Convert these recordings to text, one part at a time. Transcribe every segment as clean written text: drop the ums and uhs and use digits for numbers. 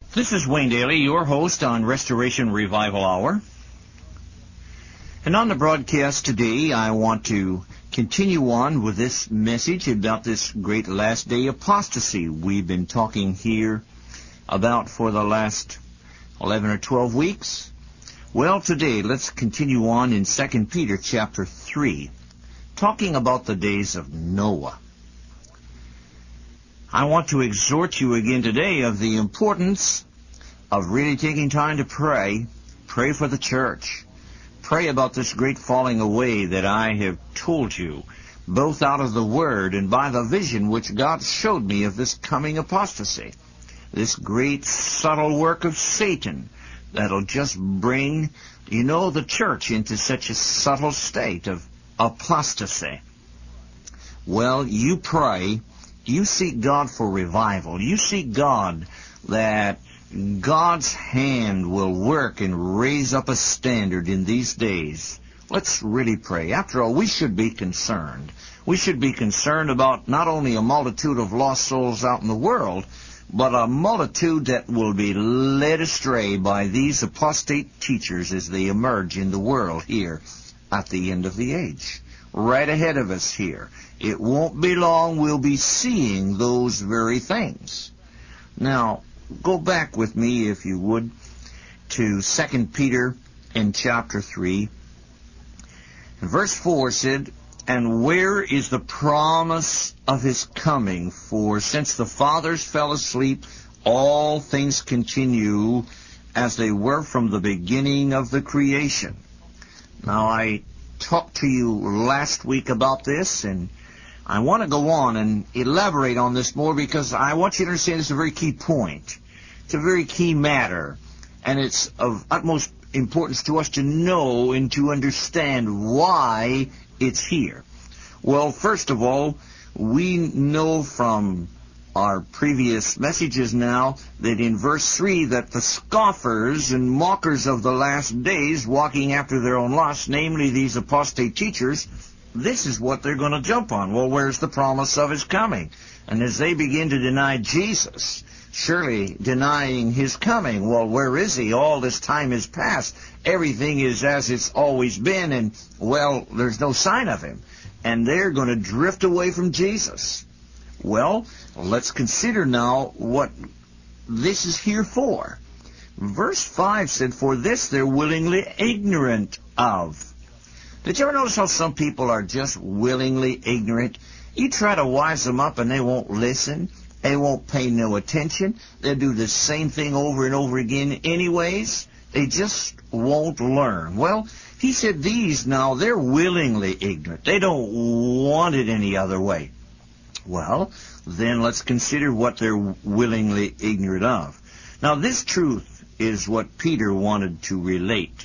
This is Wayne Daly, your host on Restoration Revival Hour. And on the broadcast today, I want to continue on with this message about this great last day apostasy we've been talking here about for the last 11 or 12 weeks. Well, today, let's continue on in 2 Peter chapter 3, talking about the days of Noah. I want to exhort you again today of the importance of really taking time to pray. Pray for the church. Pray about this great falling away that I have told you, both out of the Word and by the vision which God showed me of this coming apostasy. This great subtle work of Satan that'll just bring, the church into such a subtle state of apostasy. Well, you pray. You seek God for revival. You seek God that God's hand will work and raise up a standard in these days. Let's really pray. After all, we should be concerned. We should be concerned about not only a multitude of lost souls out in the world, but a multitude that will be led astray by these apostate teachers as they emerge in the world here at the end of the age. Right ahead of us here. It won't be long we'll be seeing those very things. Now, go back with me, if you would, to 2 Peter in chapter 3. Verse 4 said, "And where is the promise of his coming? For since the fathers fell asleep, all things continue as they were from the beginning of the creation." Now, I talked to you last week about this, and I want to go on and elaborate on this more because I want you to understand this is a very key point. It's a very key matter, and it's of utmost importance to us to know and to understand why it's here. Well, first of all, we know from our previous messages now that in verse 3 that the scoffers and mockers of the last days, walking after their own lusts, namely these apostate teachers, this is what they're going to jump on. Well, where's the promise of his coming? And as they begin to deny Jesus, surely denying his coming, well, where is he? All this time has passed. Everything is as it's always been, and, well, there's no sign of him. And they're going to drift away from Jesus. Well, let's consider now what this is here for. Verse 5 said, "For this they're willingly ignorant of." Did you ever notice how some people are just willingly ignorant? You try to wise them up and they won't listen. They won't pay no attention. They'll do the same thing over and over again anyways. They just won't learn. Well, he said these now, they're willingly ignorant. They don't want it any other way. Well, then let's consider what they're willingly ignorant of. Now, this truth is what Peter wanted to relate,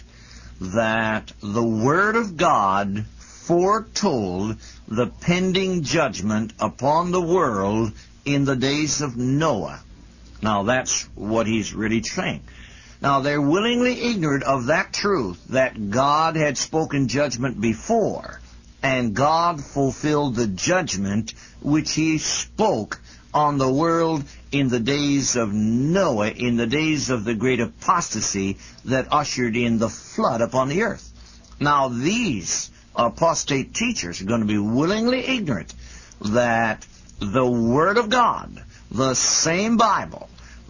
that the Word of God foretold the pending judgment upon the world in the days of Noah. Now, that's what he's really saying. Now, they're willingly ignorant of that truth, that God had spoken judgment before, and God fulfilled the judgment which he spoke on the world in the days of Noah, in the days of the great apostasy that ushered in the flood upon the earth. Now, these apostate teachers are going to be willingly ignorant that the Word of God, the same Bible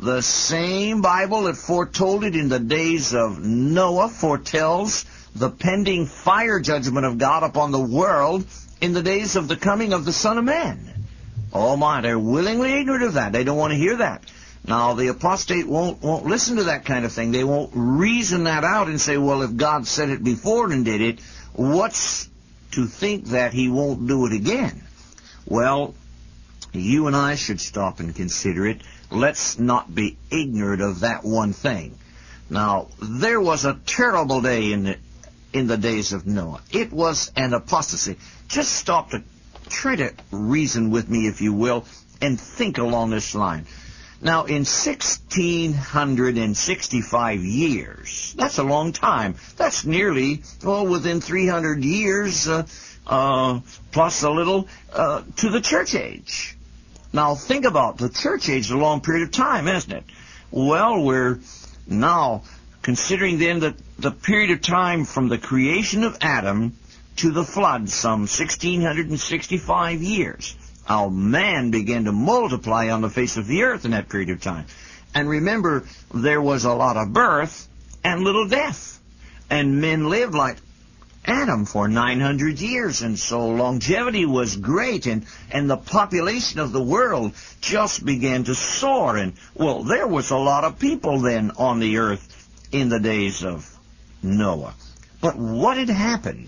that foretold it in the days of Noah, foretells the pending fire judgment of God upon the world in the days of the coming of the Son of Man. Oh my, they're willingly ignorant of that. They don't want to hear that. Now, the apostate won't listen to that kind of thing. They won't reason that out and say, well, if God said it before and did it, what's to think that he won't do it again? Well, you and I should stop and consider it. Let's not be ignorant of that one thing. Now, there was a terrible day in the days of Noah. It was an apostasy. Just stop to try to reason with me, if you will, and think along this line. Now, in 1,665 years, that's a long time. That's nearly, within 300 years, plus a little, to the church age. Now, think about the church age, a long period of time, isn't it? Well, we're now considering then that the period of time from the creation of Adam to the flood, some 1,665 years. How man began to multiply on the face of the earth in that period of time. And remember, there was a lot of birth and little death. And men lived like Adam for 900 years, and so longevity was great, and the population of the world just began to soar. And, well, there was a lot of people then on the earth in the days of Noah. But what had happened?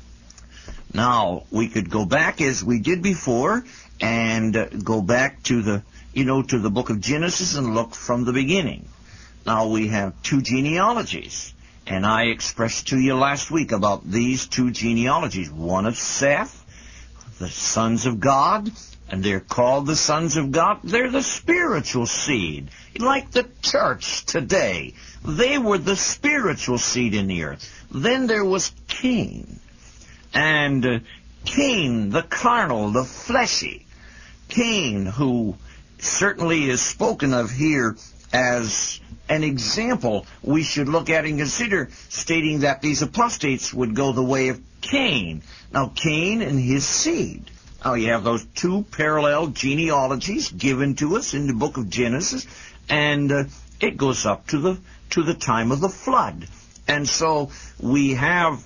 Now, we could go back as we did before and go back to the book of Genesis and look from the beginning. Now, we have two genealogies, and I expressed to you last week about these two genealogies. One of Seth, the sons of God, and they're called the sons of God. They're the spiritual seed, like the church today. They were the spiritual seed in the earth. Then there was Cain. And Cain, the carnal, the fleshy. Cain, who certainly is spoken of here as an example we should look at and consider, stating that these apostates would go the way of Cain. Now, Cain and his seed. Now, you have those two parallel genealogies given to us in the book of Genesis, and it goes up to the time of the flood. And so we have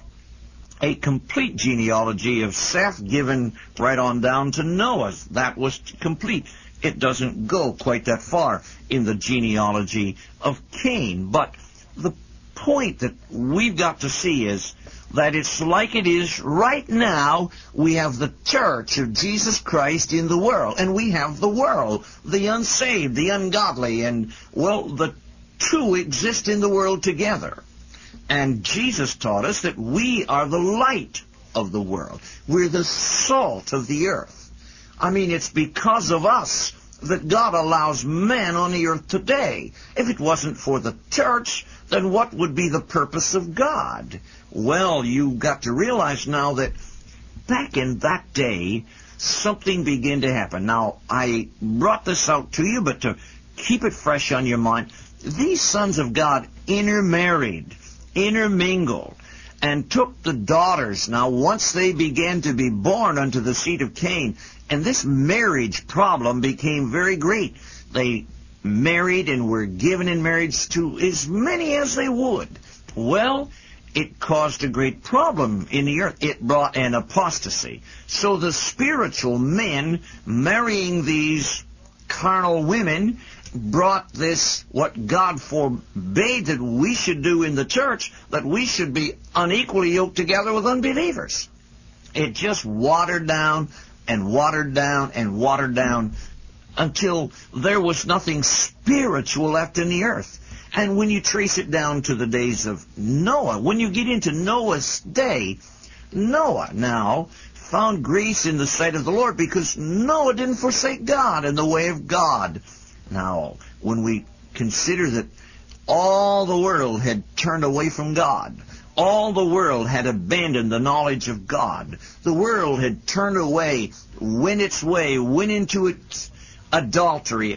a complete genealogy of Seth given right on down to Noah's. That was complete. It doesn't go quite that far in the genealogy of Cain. But the point that we've got to see is that it's like it is right now. We have the church of Jesus Christ in the world, and we have the world, the unsaved, the ungodly, and, well, the two exist in the world together. And Jesus taught us that we are the light of the world. We're the salt of the earth. I mean, it's because of us that God allows man on the earth today. If it wasn't for the church, then what would be the purpose of God? Well, you've got to realize now that back in that day, something began to happen. Now, I brought this out to you, but to keep it fresh on your mind, these sons of God intermarried, intermingled, and took the daughters. Now, once they began to be born unto the seed of Cain, and this marriage problem became very great. They married and were given in marriage to as many as they would. Well, it caused a great problem in the earth. It brought an apostasy. So the spiritual men marrying these carnal women brought this, what God forbade that we should do in the church, that we should be unequally yoked together with unbelievers. It just watered down and watered down and watered down until there was nothing spiritual left in the earth. And when you trace it down to the days of Noah, when you get into Noah's day, Noah now found grace in the sight of the Lord because Noah didn't forsake God and the way of God. Now, when we consider that all the world had turned away from God, all the world had abandoned the knowledge of God, the world had turned away, went its way, went into its idolatry,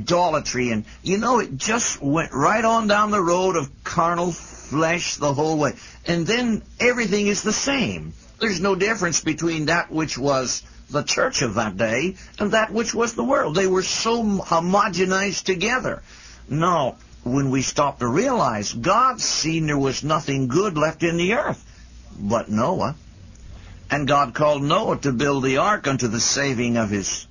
and, it just went right on down the road of carnal flesh the whole way. And then everything is the same. There's no difference between that which was the church of that day and that which was the world. They were so homogenized together. Now, when we stop to realize, God seen there was nothing good left in the earth but Noah. And God called Noah to build the ark unto the saving of his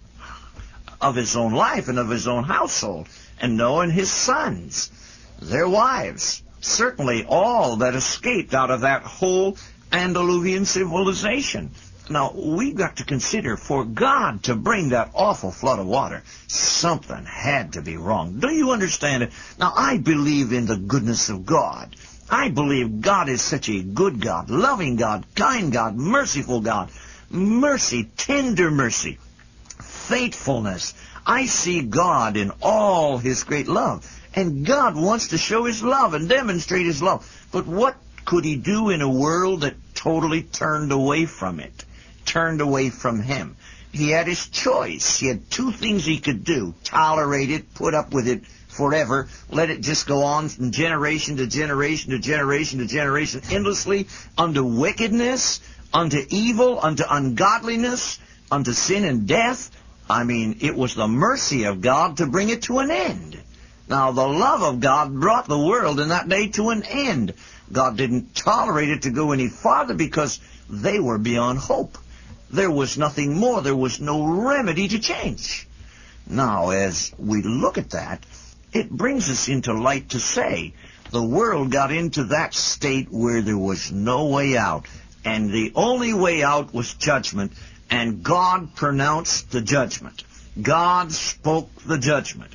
own life and of his own household. And Noah and his sons, their wives, certainly all that escaped out of that whole antediluvian civilization. Now, we've got to consider, for God to bring that awful flood of water, something had to be wrong. Do you understand it? Now, I believe in the goodness of God. I believe God is such a good God, loving God, kind God, merciful God. Mercy, tender mercy, faithfulness. I see God in all His great love. And God wants to show His love and demonstrate His love. But what could He do in a world that totally turned away from it? Turned away from Him. he had his choice. He had two things he could do: tolerate it, put up with it forever, let it just go on from generation to generation to generation to generation, endlessly, unto wickedness, unto evil, unto ungodliness, unto sin and death. I mean, it was the mercy of God to bring it to an end. Now, the love of God brought the world in that day to an end. God didn't tolerate it to go any farther because they were beyond hope. There was nothing more. There was no remedy to change. Now, as we look at that, it brings us into light to say the world got into that state where there was no way out. And the only way out was judgment. And God pronounced the judgment. God spoke the judgment.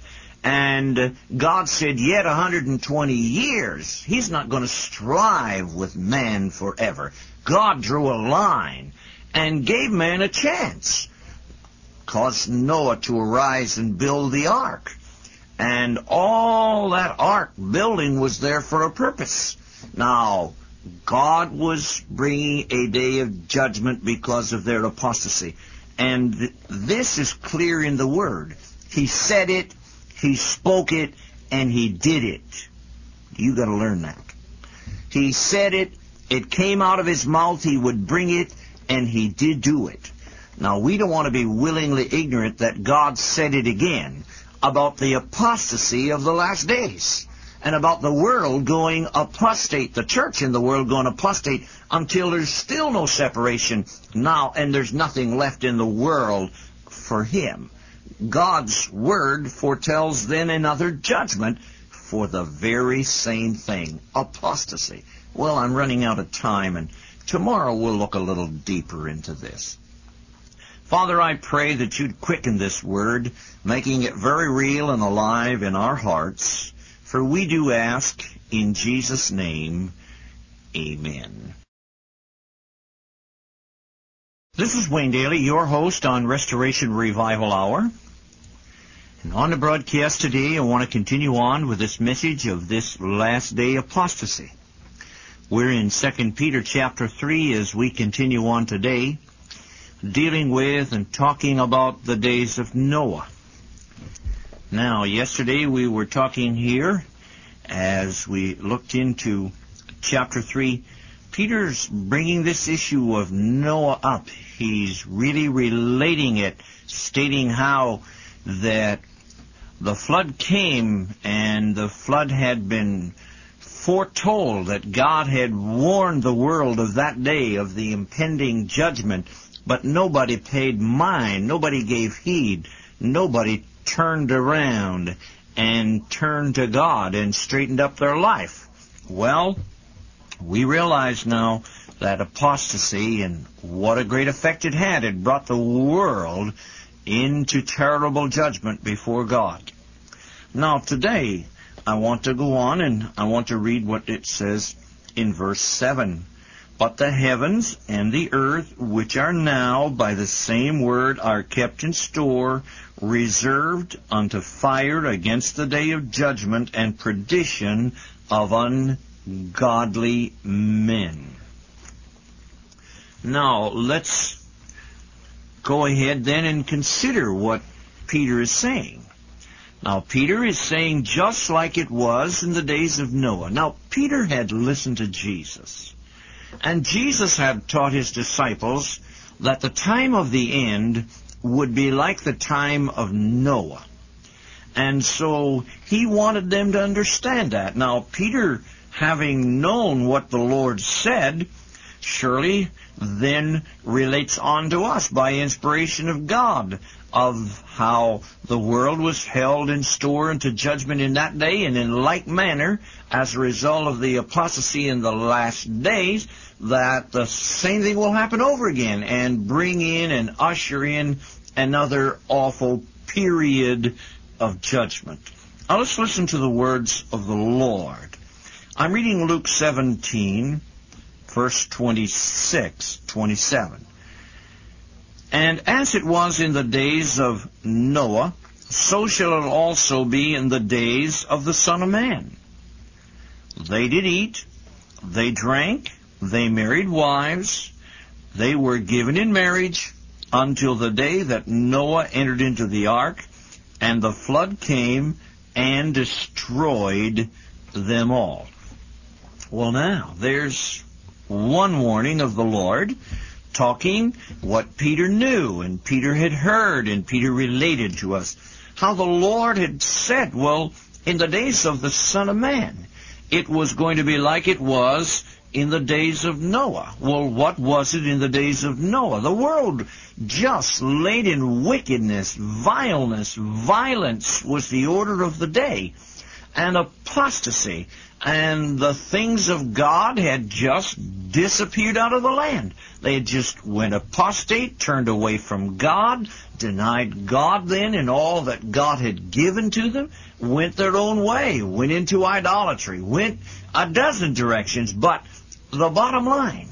And God said, yet 120 years, He's not going to strive with man forever. God drew a line and gave man a chance. Caused Noah to arise and build the ark. And all that ark building was there for a purpose. Now, God was bringing a day of judgment because of their apostasy. And this is clear in the Word. He said it, He spoke it, and He did it. You got to learn that. He said it, it came out of His mouth, He would bring it, and He did do it. Now, we don't want to be willingly ignorant that God said it again about the apostasy of the last days and about the world going apostate, the church in the world going apostate until there's still no separation now and there's nothing left in the world for Him. God's Word foretells then another judgment for the very same thing, apostasy. Well, I'm running out of time, and tomorrow we'll look a little deeper into this. Father, I pray that You'd quicken this Word, making it very real and alive in our hearts. For we do ask in Jesus' name, amen. This is Wayne Daly, your host on Restoration Revival Hour. And on the broadcast today, I want to continue on with this message of this last day apostasy. We're in 2 Peter chapter 3 as we continue on today, dealing with and talking about the days of Noah. Now, yesterday we were talking here, as we looked into chapter 3, Peter's bringing this issue of Noah up. He's really relating it, stating how that the flood came and the flood had been foretold, that God had warned the world of that day, of the impending judgment. But nobody paid mind, nobody gave heed, nobody turned around and turned to God and straightened up their life. Well, we realize now that apostasy and what a great effect it had. It brought the world into terrible judgment before God. Now today, I want to go on and I want to read what it says in verse 7. But the heavens and the earth, which are now by the same word, are kept in store, reserved unto fire against the day of judgment and perdition of ungodly men. Now, let's go ahead then and consider what Peter is saying. Now, Peter is saying just like it was in the days of Noah. Now, Peter had listened to Jesus. And Jesus had taught His disciples that the time of the end would be like the time of Noah. And so He wanted them to understand that. Now, Peter, having known what the Lord said, surely then relates on to us by inspiration of God of how the world was held in store unto judgment in that day, and in like manner, as a result of the apostasy in the last days, that the same thing will happen over again and bring in and usher in another awful period of judgment. Now let's listen to the words of the Lord. I'm reading Luke 17, verse 26, 27. And as it was in the days of Noah, so shall it also be in the days of the Son of Man. They did eat, they drank, they married wives, they were given in marriage, until the day that Noah entered into the ark, and the flood came and destroyed them all. Well, now, there's one warning of the Lord, talking what Peter knew, and Peter had heard, and Peter related to us how the Lord had said, well, in the days of the Son of Man, it was going to be like it was in the days of Noah. Well, what was it in the days of Noah? The world just laid in wickedness, vileness, violence was the order of the day, and apostasy. And the things of God had just disappeared out of the land. They had just went apostate, turned away from God, denied God then and all that God had given to them, went their own way, went into idolatry, went a dozen directions. But the bottom line,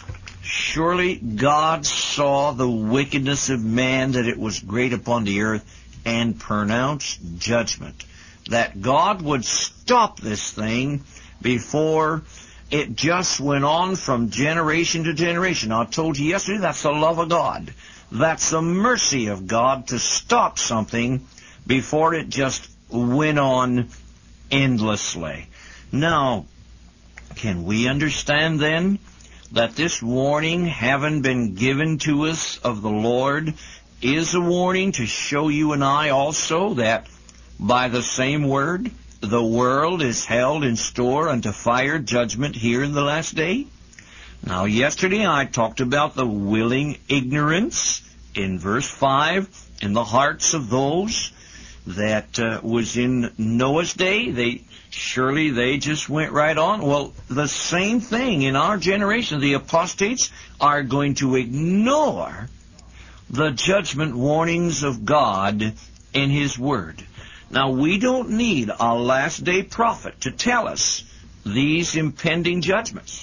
surely God saw the wickedness of man, that it was great upon the earth, and pronounced judgment. That God would stop this thing before it just went on from generation to generation. I told you yesterday, that's the love of God. That's the mercy of God to stop something before it just went on endlessly. Now, can we understand then that this warning, having been given to us of the Lord, is a warning to show you and I also that by the same word, the world is held in store unto fire judgment here in the last day? Now, yesterday I talked about the willing ignorance in verse 5 in the hearts of those that was in Noah's day. They just went right on. Well, the same thing in our generation. The apostates are going to ignore the judgment warnings of God in His Word. Now, we don't need a last-day prophet to tell us these impending judgments.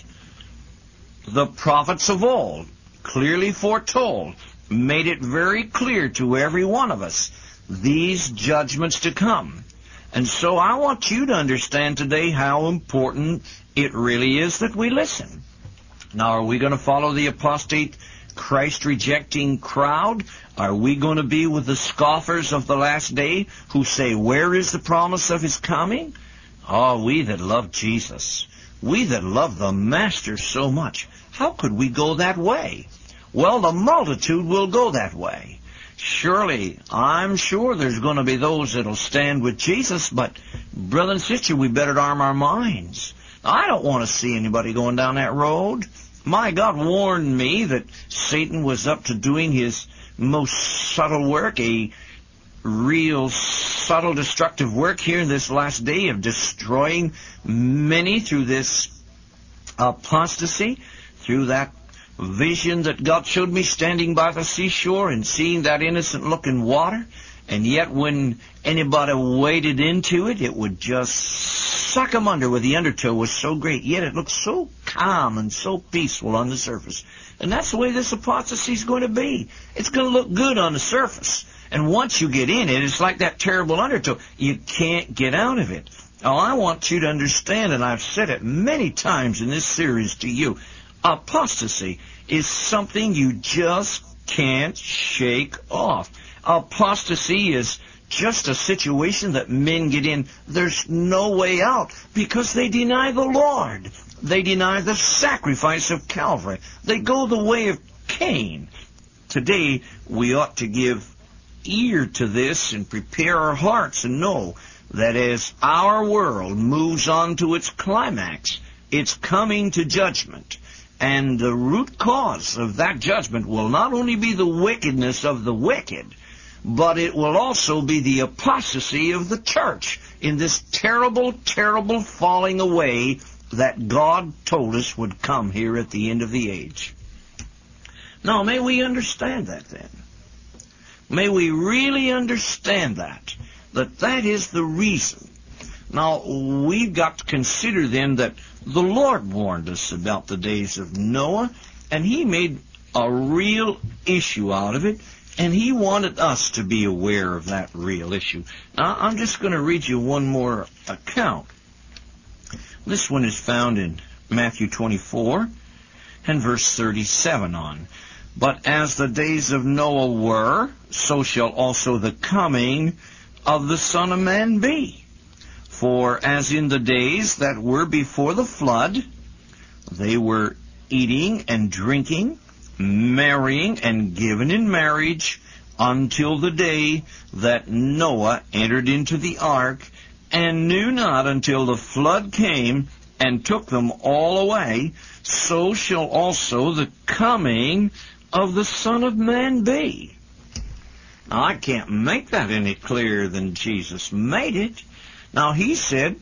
The prophets of old clearly foretold, made it very clear to every one of us, these judgments to come. And so I want you to understand today how important it really is that we listen. Now, are we going to follow the apostate, Christ-rejecting crowd? Are we going to be with the scoffers of the last day who say, where is the promise of His coming? Oh, we that love Jesus, we that love the Master so much, how could we go that way? Well, the multitude will go that way. Surely, I'm sure there's going to be those that'll stand with Jesus, but brother and sister, we better arm our minds. I don't want to see anybody going down that road. My God warned me that Satan was up to doing his most subtle work, a real subtle destructive work here in this last day of destroying many through this apostasy, through that vision that God showed me standing by the seashore and seeing that innocent-looking water. And yet when anybody waded into it, it would just suck them under, where the undertow was so great. Yet it looked so calm and so peaceful on the surface. And that's the way this apostasy is going to be. It's going to look good on the surface. And once you get in it, it's like that terrible undertow. You can't get out of it. Now, I want you to understand, and I've said it many times in this series to you, apostasy is something you just can't shake off. Apostasy is just a situation that men get in. There's no way out because they deny the Lord. They deny the sacrifice of Calvary. They go the way of Cain. Today, we ought to give ear to this and prepare our hearts and know that as our world moves on to its climax, it's coming to judgment. And the root cause of that judgment will not only be the wickedness of the wicked, but it will also be the apostasy of the church in this terrible, terrible falling away that God told us would come here at the end of the age. Now, may we understand that then. May we really understand that that is the reason. Now, we've got to consider then that the Lord warned us about the days of Noah, and He made a real issue out of it, and He wanted us to be aware of that real issue. Now, I'm just going to read you one more account. This one is found in Matthew 24 and verse 37 on. But as the days of Noah were, so shall also the coming of the Son of Man be. For as in the days that were before the flood, they were eating and drinking, marrying and given in marriage, until the day that Noah entered into the ark, and knew not until the flood came and took them all away, so shall also the coming of the Son of Man be. Now, I can't make that any clearer than Jesus made it. Now, he said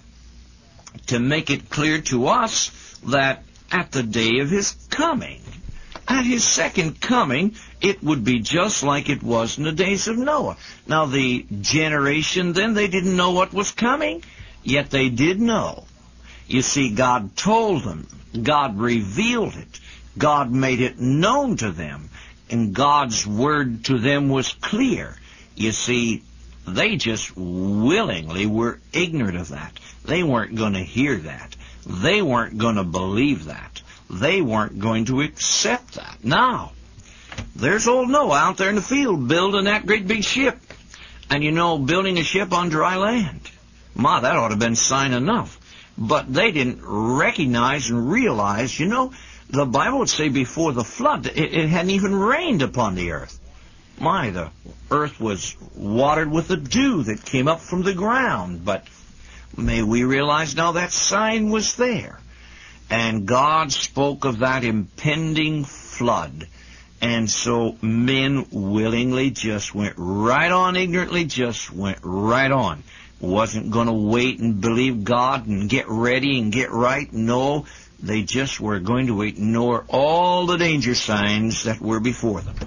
to make it clear to us that at the day of his coming, at his second coming, it would be just like it was in the days of Noah. Now, the generation then, they didn't know what was coming, yet they did know. You see, God told them. God revealed it. God made it known to them. And God's word to them was clear. You see, they just willingly were ignorant of that. They weren't going to hear that. They weren't going to believe that. They weren't going to accept that. Now, there's old Noah out there in the field building that great big ship. And you know, building a ship on dry land. My, that ought to have been sign enough. But they didn't recognize and realize, you know, the Bible would say before the flood, it hadn't even rained upon the earth. My, the earth was watered with the dew that came up from the ground. But may we realize now that sign was there. And God spoke of that impending flood. And so men willingly just went right on, ignorantly just went right on. Wasn't going to wait and believe God and get ready and get right. No, they just were going to ignore all the danger signs that were before them.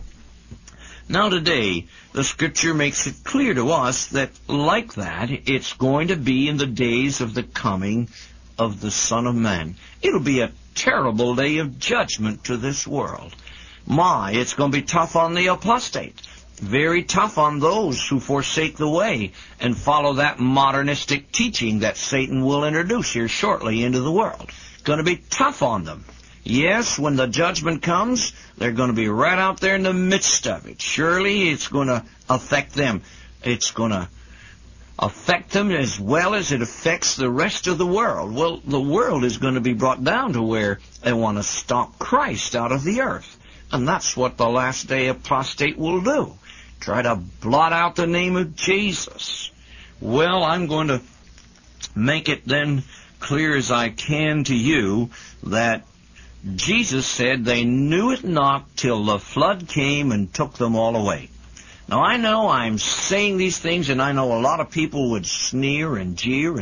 Now today, the Scripture makes it clear to us that like that, it's going to be in the days of the coming of the Son of Man. It'll be a terrible day of judgment to this world. My, it's going to be tough on the apostate. Very tough on those who forsake the way and follow that modernistic teaching that Satan will introduce here shortly into the world. It's going to be tough on them. Yes, when the judgment comes, they're going to be right out there in the midst of it. Surely it's going to affect them. It's going to affect them as well as it affects the rest of the world. Well, the world is going to be brought down to where they want to stomp Christ out of the earth. And that's what the last day apostate will do. Try to blot out the name of Jesus. Well, I'm going to make it then clear as I can to you that Jesus said they knew it not till the flood came and took them all away. Now, I know I'm saying these things, and I know a lot of people would sneer and jeer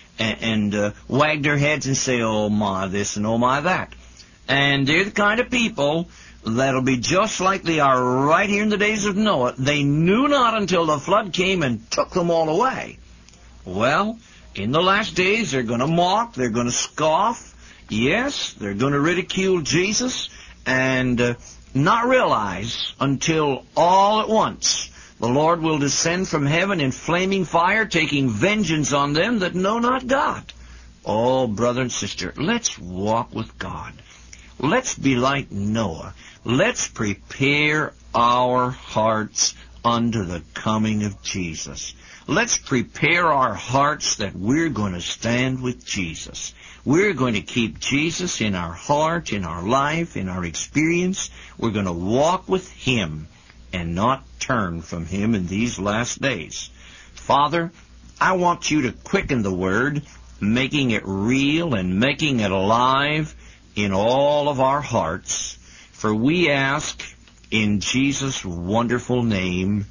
and wag their heads and say, oh, my this and oh, my that. And they're the kind of people that'll be just like they are right here in the days of Noah. They knew not until the flood came and took them all away. Well, in the last days, they're going to mock, they're going to scoff. Yes, they're going to ridicule Jesus and not realize until all at once the Lord will descend from heaven in flaming fire, taking vengeance on them that know not God. Oh, brother and sister, let's walk with God. Let's be like Noah. Let's prepare our hearts unto the coming of Jesus. Let's prepare our hearts that we're going to stand with Jesus. We're going to keep Jesus in our heart, in our life, in our experience. We're going to walk with Him and not turn from Him in these last days. Father, I want you to quicken the Word, making it real and making it alive in all of our hearts. For we ask in Jesus' wonderful name,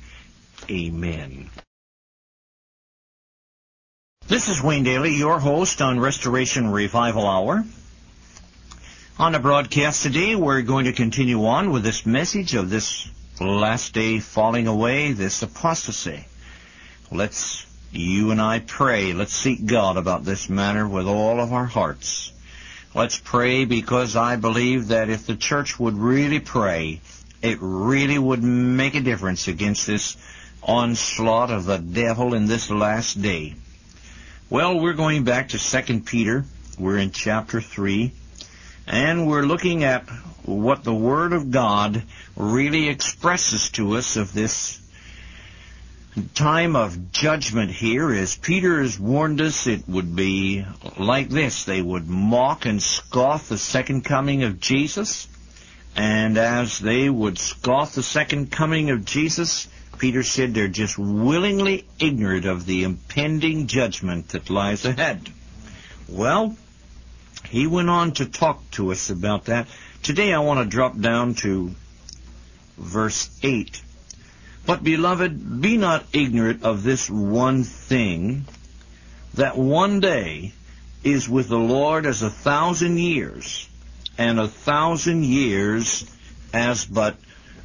amen. This is Wayne Daly, your host on Restoration Revival Hour. On the broadcast today, we're going to continue on with this message of this last day falling away, this apostasy. Let's, you and I, pray. Let's seek God about this matter with all of our hearts. Let's pray, because I believe that if the church would really pray, it really would make a difference against this onslaught of the devil in this last day. Well, we're going back to 2 Peter. We're in chapter 3, and we're looking at what the Word of God really expresses to us of this time of judgment here. As Peter has warned us, it would be like this. They would mock and scoff the second coming of Jesus. And as they would scoff the second coming of Jesus, Peter said they're just willingly ignorant of the impending judgment that lies ahead. Well, he went on to talk to us about that. Today I want to drop down to verse 8. But, beloved, be not ignorant of this one thing, that one day is with the Lord as 1,000 years, and 1,000 years as but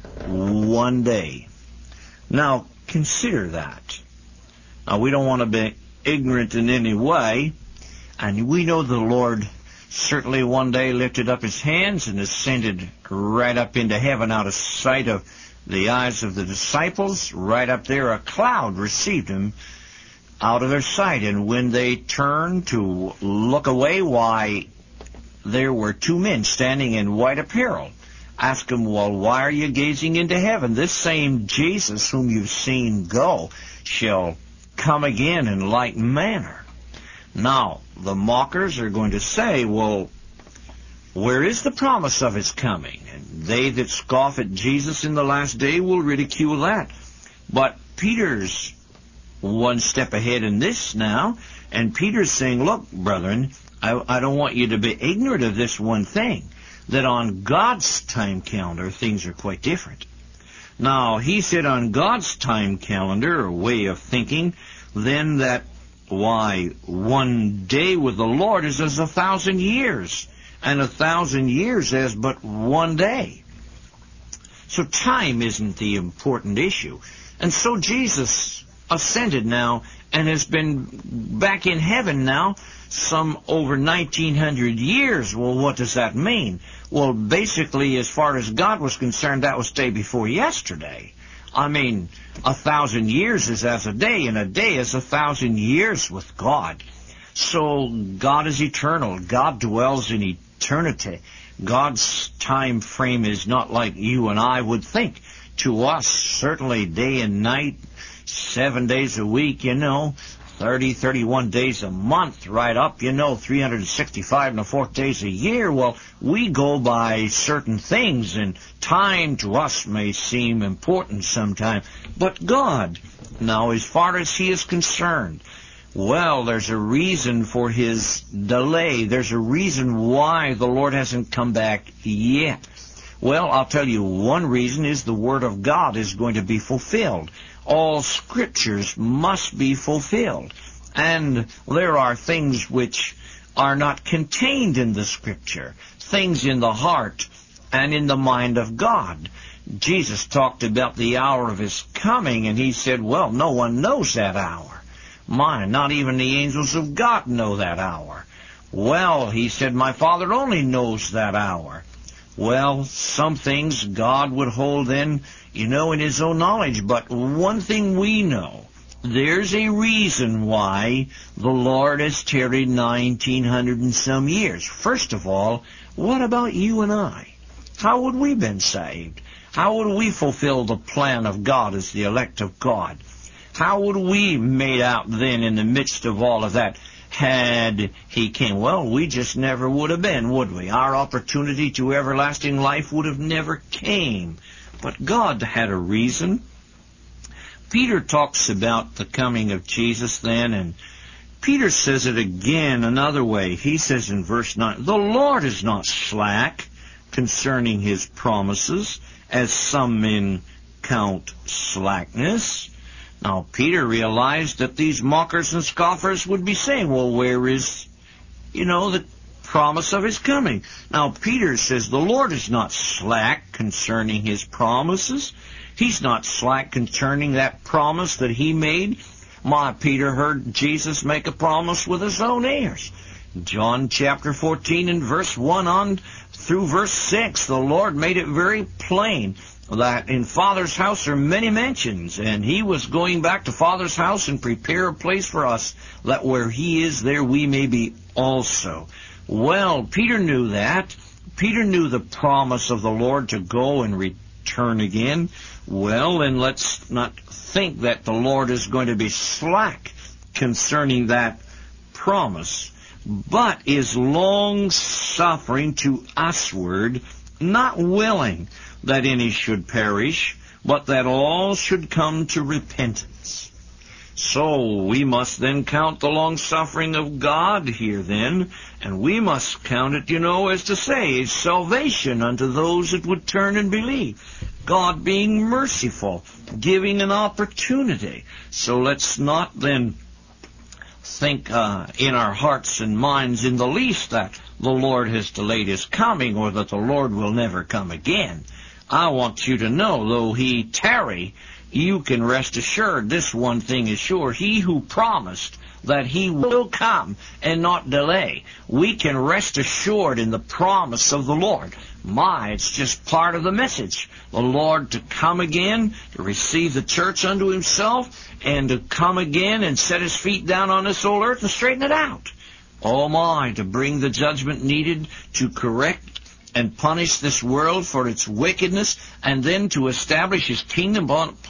one day. Now, consider that. Now, we don't want to be ignorant in any way, and we know the Lord certainly one day lifted up his hands and ascended right up into heaven out of sight of the eyes of the disciples. Right up there, a cloud received him out of their sight. And when they turned to look away, why, there were two men standing in white apparel. Ask him, well, why are you gazing into heaven? This same Jesus whom you've seen go shall come again in like manner. Now, the mockers are going to say, well, where is the promise of his coming? And they that scoff at Jesus in the last day will ridicule that. But Peter's one step ahead in this now, and Peter's saying, look, brethren, I don't want you to be ignorant of this one thing, that on God's time calendar things are quite different. Now, he said on God's time calendar, or way of thinking, then that, why, one day with the Lord is as 1,000 years, and 1,000 years as but one day. So time isn't the important issue. And so Jesus ascended now and has been back in heaven now some over 1,900 years. Well, what does that mean? Well, basically, as far as God was concerned, that was day before yesterday. I mean, 1,000 years is as a day, and a day is 1,000 years with God. So God is eternal. God dwells in eternity. God's time frame is not like you and I would think. To us, certainly day and night, 7 days a week, 30, 31 days a month, right up, 365 and a fourth days a year. Well, we go by certain things, and time to us may seem important sometimes. But God, now, as far as he is concerned, well, there's a reason for his delay. There's a reason why the Lord hasn't come back yet. Well, I'll tell you, one reason is the Word of God is going to be fulfilled. All Scriptures must be fulfilled. And there are things which are not contained in the Scripture, things in the heart and in the mind of God. Jesus talked about the hour of his coming, and he said, well, no one knows that hour. Not even the angels of God know that hour. Well, he said, my Father only knows that hour. Well, some things God would hold then, in his own knowledge. But one thing we know, there's a reason why the Lord has tarried 1,900 and some years. First of all, what about you and I? How would we been saved? How would we fulfill the plan of God as the elect of God? How would we made out then in the midst of all of that had he came? Well, we just never would have been, would we? Our opportunity to everlasting life would have never came. But God had a reason. Peter talks about the coming of Jesus then, and Peter says it again another way. He says in verse 9, the Lord is not slack concerning his promises, as some men count slackness. Now, Peter realized that these mockers and scoffers would be saying, well, where is, the promise of his coming? Now, Peter says the Lord is not slack concerning his promises. He's not slack concerning that promise that he made. Peter heard Jesus make a promise with his own ears. John chapter 14 and verse 1 on through verse 6, the Lord made it very plain that in Father's house are many mansions, and he was going back to Father's house and prepare a place for us, that where he is, there we may be also. Well, Peter knew that. Peter knew the promise of the Lord to go and return again. Well, then let's not think that the Lord is going to be slack concerning that promise, but is long-suffering to usward, not willing that any should perish, but that all should come to repentance. So we must then count the long-suffering of God here then, and we must count it, as to say, salvation unto those that would turn and believe. God being merciful, giving an opportunity. So let's not then think in our hearts and minds in the least that the Lord has delayed His coming or that the Lord will never come again. I want you to know, though He tarry, you can rest assured this one thing is sure. He who promised that He will come and not delay, we can rest assured in the promise of the Lord. It's just part of the message. The Lord to come again, to receive the church unto Himself, and to come again and set His feet down on this old earth and straighten it out. To bring the judgment needed to correct and punish this world for its wickedness, and then to establish His kingdom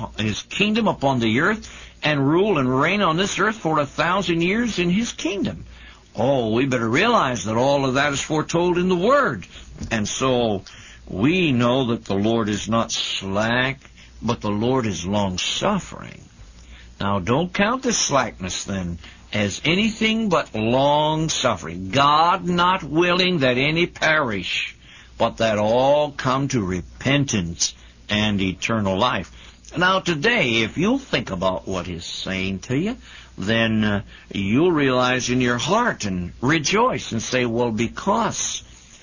upon the earth, and rule and reign on this earth for 1,000 years in His kingdom. We better realize that all of that is foretold in the Word. And so we know that the Lord is not slack, but the Lord is long-suffering. Now, don't count this slackness, then, as anything but long-suffering. God not willing that any perish, but that all come to repentance and eternal life. Now, today, if you'll think about what He's saying to you, then you'll realize in your heart and rejoice and say, well, because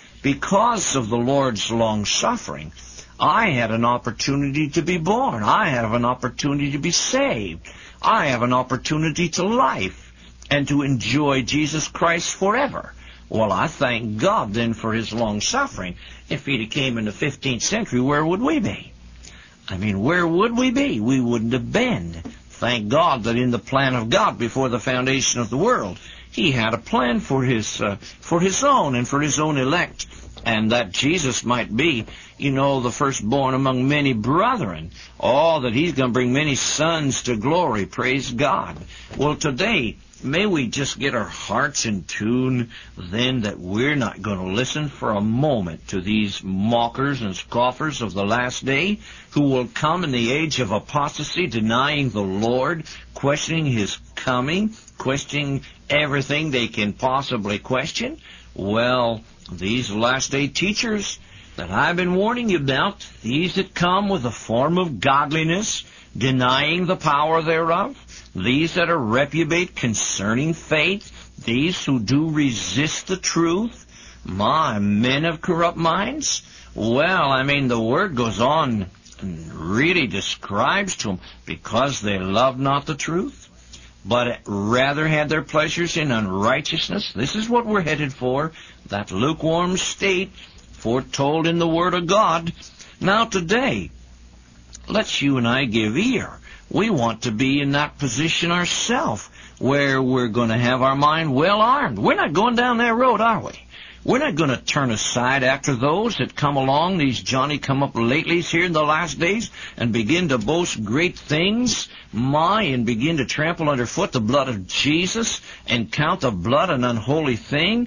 of the Lord's long-suffering, I had an opportunity to be born. I have an opportunity to be saved. I have an opportunity to life and to enjoy Jesus Christ forever. Well, I thank God then for His long-suffering. If He'd came in the 15th century, where would we be? Where would we be? We wouldn't have been. Thank God that in the plan of God before the foundation of the world, He had a plan for His own and for His own elect, and that Jesus might be, the firstborn among many brethren. That He's going to bring many sons to glory. Praise God. Well, today, may we just get our hearts in tune then that we're not going to listen for a moment to these mockers and scoffers of the last day who will come in the age of apostasy, denying the Lord, questioning His coming, questioning everything they can possibly question. Well, these last day teachers that I've been warning you about, these that come with a form of godliness, denying the power thereof, these that are reprobate concerning faith, these who do resist the truth, men of corrupt minds. Well, the Word goes on and really describes to them, because they love not the truth, but rather had their pleasures in unrighteousness. This is what we're headed for, that lukewarm state foretold in the Word of God. Now today, let's you and I give ear. We want to be in that position ourselves, where we're going to have our mind well armed. We're not going down that road, are we? We're not going to turn aside after those that come along, these Johnny-come-up-latelys here in the last days, and begin to boast great things, and begin to trample underfoot the blood of Jesus, and count the blood an unholy thing.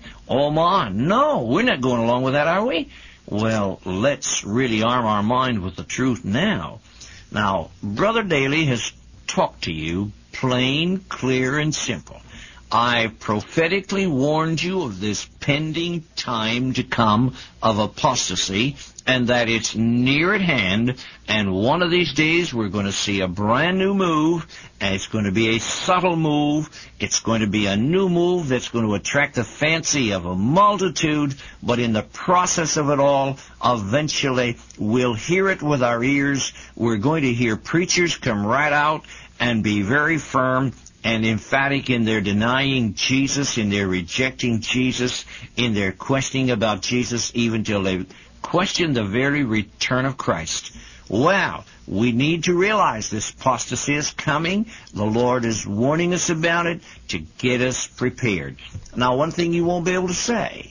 No, we're not going along with that, are we? Well, let's really arm our mind with the truth now. Now, Brother Daly has talked to you plain, clear, and simple. I prophetically warned you of this pending time to come of apostasy, and that it's near at hand, and one of these days we're going to see a brand new move, and it's going to be a subtle move. It's going to be a new move that's going to attract the fancy of a multitude, but in the process of it all, eventually we'll hear it with our ears. We're going to hear preachers come right out and be very firm and emphatic in their denying Jesus, in their rejecting Jesus, in their questioning about Jesus, even till they question the very return of Christ. Well, we need to realize this apostasy is coming. The Lord is warning us about it to get us prepared. Now, one thing you won't be able to say,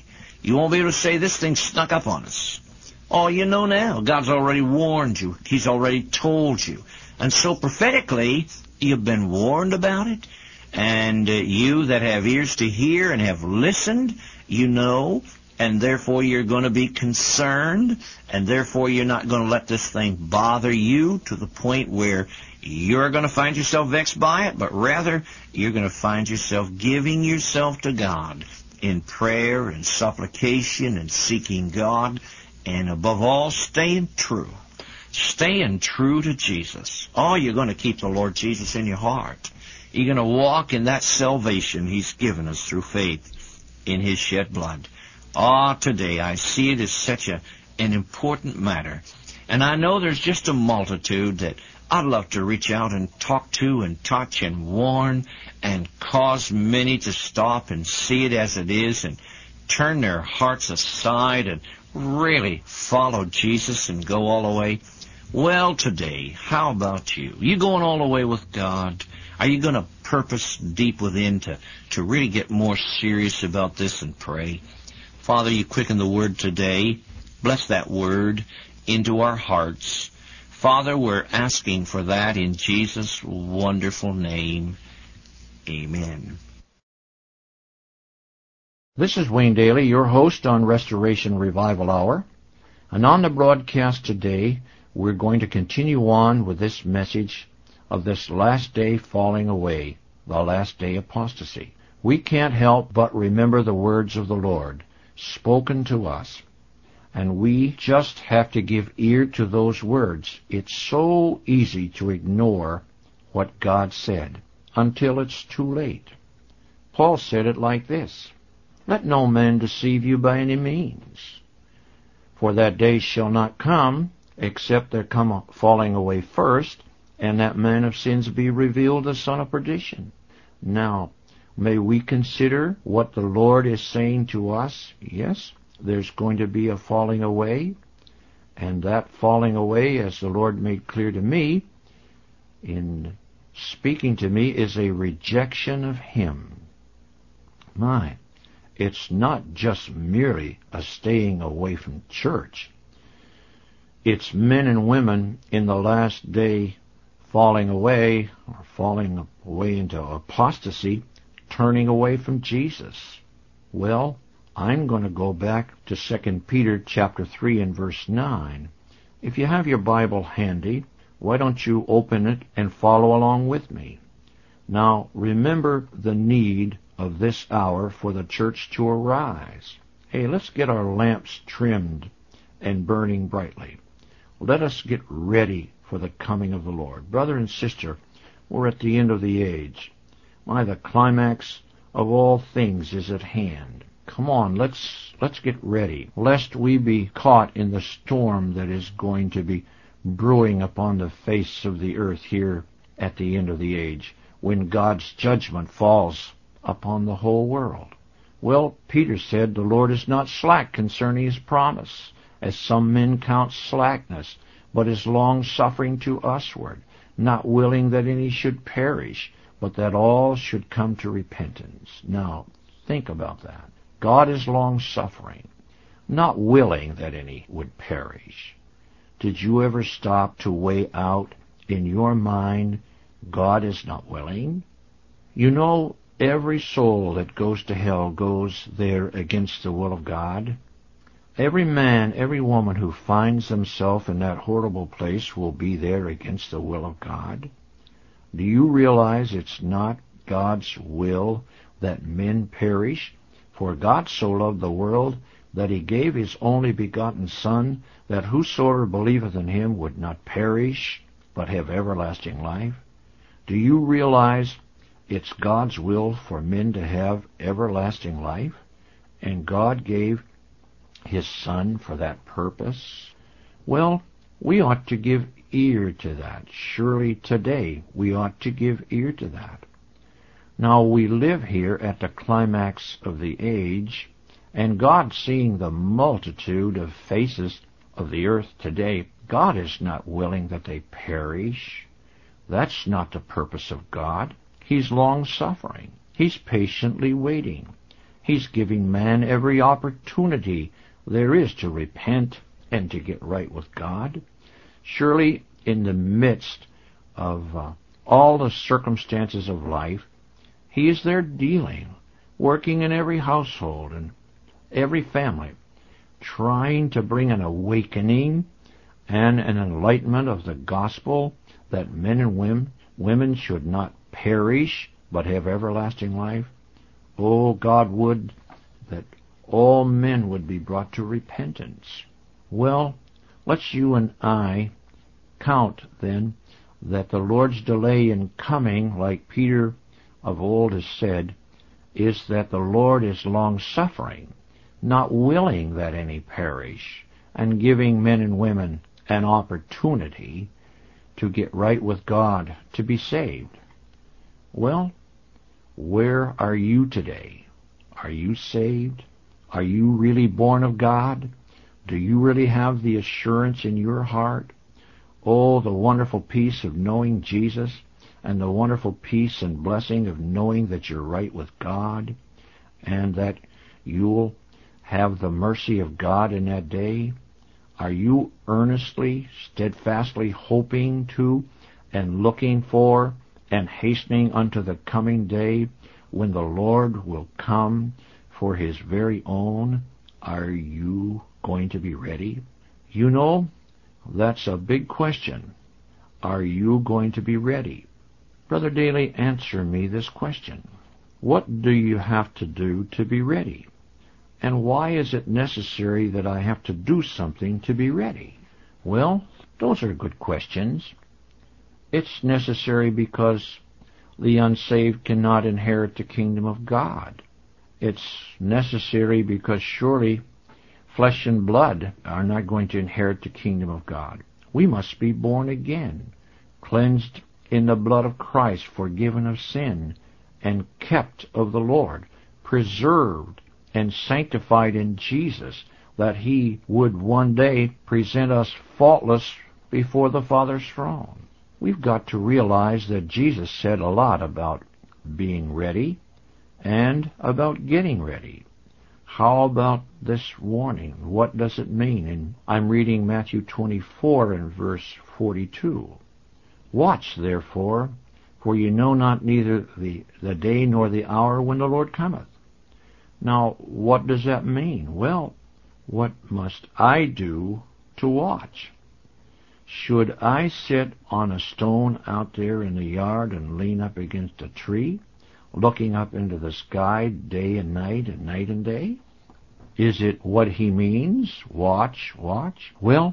You won't be able to say this thing snuck up on us. Oh, you know now. God's already warned you. He's already told you. And so prophetically, you've been warned about it. And you that have ears to hear and have listened, you know, and therefore you're going to be concerned, and therefore you're not going to let this thing bother you to the point where you're going to find yourself vexed by it, but rather you're going to find yourself giving yourself to God in prayer and supplication and seeking God, and above all, staying true. Staying true to Jesus. Oh, you're going to keep the Lord Jesus in your heart. You're going to walk in that salvation He's given us through faith in His shed blood. Today I see it as such an important matter. And I know there's just a multitude that I'd love to reach out and talk to and touch and warn and cause many to stop and see it as it is and turn their hearts aside and really follow Jesus and go all the way. Well, today, how about you? You going all the way with God? Are you going to purpose deep within to really get more serious about this and pray? Father, you quicken the word today. Bless that word into our hearts. Father, we're asking for that in Jesus' wonderful name. Amen. This is Wayne Daly, your host on Restoration Revival Hour. And on the broadcast today, we're going to continue on with this message of this last day falling away, the last day apostasy. We can't help but remember the words of the Lord spoken to us, and we just have to give ear to those words. It's so easy to ignore what God said until it's too late. Paul said it like this: "Let no man deceive you by any means, for that day shall not come, except there come a falling away first, and that man of sins be revealed, the son of perdition." Now, may we consider what the Lord is saying to us? Yes, there's going to be a falling away, and that falling away, as the Lord made clear to me in speaking to me, is a rejection of Him. It's not just merely a staying away from church. It's men and women in the last day falling away, or falling away into apostasy, turning away from Jesus. Well, I'm going to go back to 2 Peter chapter 3 and verse 9. If you have your Bible handy, why don't you open it and follow along with me? Now, remember the need of this hour for the church to arise. Hey, let's get our lamps trimmed and burning brightly. Let us get ready for the coming of the Lord. Brother and sister, we're at the end of the age. The climax of all things is at hand. Come on, let's get ready, lest we be caught in the storm that is going to be brewing upon the face of the earth here at the end of the age, when God's judgment falls upon the whole world. Well, Peter said, "The Lord is not slack concerning His promise, as some men count slackness, but is long-suffering to usward, not willing that any should perish, but that all should come to repentance." Now, think about that. God is long-suffering, not willing that any would perish. Did you ever stop to weigh out in your mind, God is not willing? You know, every soul that goes to hell goes there against the will of God. Every man, every woman who finds themselves in that horrible place will be there against the will of God. Do you realize it's not God's will that men perish? For God so loved the world that He gave His only begotten Son, that whosoever believeth in Him would not perish, but have everlasting life. Do you realize it's God's will for men to have everlasting life? And God gave His Son for that purpose? Well, we ought to give ear to that. Surely today we ought to give ear to that. Now we live here at the climax of the age, and God, seeing the multitude of faces of the earth today, God is not willing that they perish. That's not the purpose of God. He's long-suffering. He's patiently waiting. He's giving man every opportunity there is to repent and to get right with God. Surely, in the midst of all the circumstances of life, He is there dealing, working in every household and every family, trying to bring an awakening and an enlightenment of the gospel that men and women should not perish but have everlasting life. Oh, God would that all men would be brought to repentance. Well, let's you and I count, then, that the Lord's delay in coming, like Peter of old has said, is that the Lord is long-suffering, not willing that any perish, and giving men and women an opportunity to get right with God, to be saved. Well, where are you today? Are you saved? Are you really born of God? Do you really have the assurance in your heart? Oh, the wonderful peace of knowing Jesus, and the wonderful peace and blessing of knowing that you're right with God, and that you'll have the mercy of God in that day. Are you earnestly, steadfastly hoping to, and looking for, and hastening unto the coming day when the Lord will come for His very own? Are you going to be ready? You know, that's a big question. Are you going to be ready? Brother Daly, answer me this question. What do you have to do to be ready? And why is it necessary that I have to do something to be ready? Well, those are good questions. It's necessary because the unsaved cannot inherit the kingdom of God. It's necessary because surely flesh and blood are not going to inherit the kingdom of God. We must be born again, cleansed in the blood of Christ, forgiven of sin, and kept of the Lord, preserved and sanctified in Jesus, that He would one day present us faultless before the Father's throne. We've got to realize that Jesus said a lot about being ready and about getting ready. How about this warning? What does it mean? And I'm reading Matthew 24 and verse 42. Watch, therefore, for you know not neither the day nor the hour when the Lord cometh. Now, what does that mean? Well, what must I do to watch? Should I sit on a stone out there in the yard and lean up against a tree, looking up into the sky day and night and day? Is it what he means? Watch, watch? Well,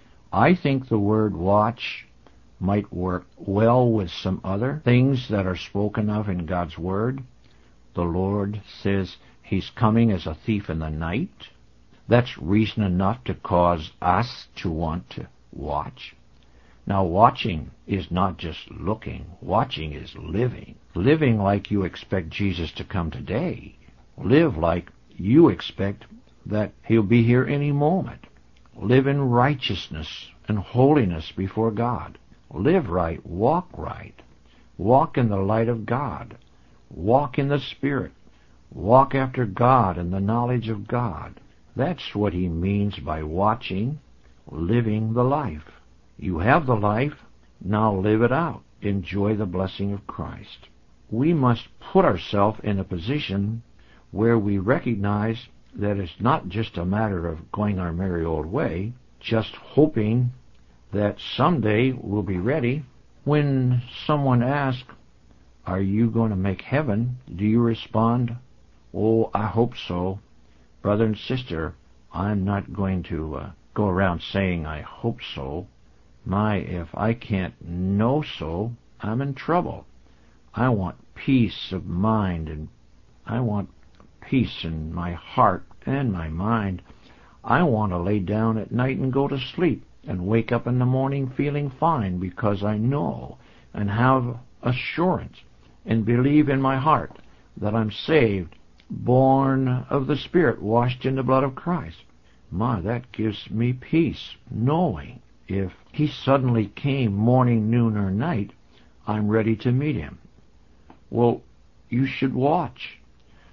I think the word watch might work well with some other things that are spoken of in God's Word. The Lord says He's coming as a thief in the night. That's reason enough to cause us to want to watch. Now, watching is not just looking. Watching is living. Living like you expect Jesus to come today. Live like you expect that He'll be here any moment. Live in righteousness and holiness before God. Live right, walk right. Walk in the light of God. Walk in the Spirit. Walk after God and the knowledge of God. That's what He means by watching, living the life. You have the life, now live it out. Enjoy the blessing of Christ. We must put ourselves in a position where we recognize that it's not just a matter of going our merry old way, just hoping that someday we'll be ready. When someone asks, are you going to make heaven? Do you respond, oh, I hope so. Brother and sister, I'm not going to go around saying I hope so. My, if I can't know so, I'm in trouble. I want peace of mind, and I want peace in my heart and my mind. I want to lay down at night and go to sleep and wake up in the morning feeling fine because I know and have assurance and believe in my heart that I'm saved, born of the Spirit, washed in the blood of Christ. My, that gives me peace, knowing if He suddenly came morning, noon, or night, I'm ready to meet Him. Well, you should watch.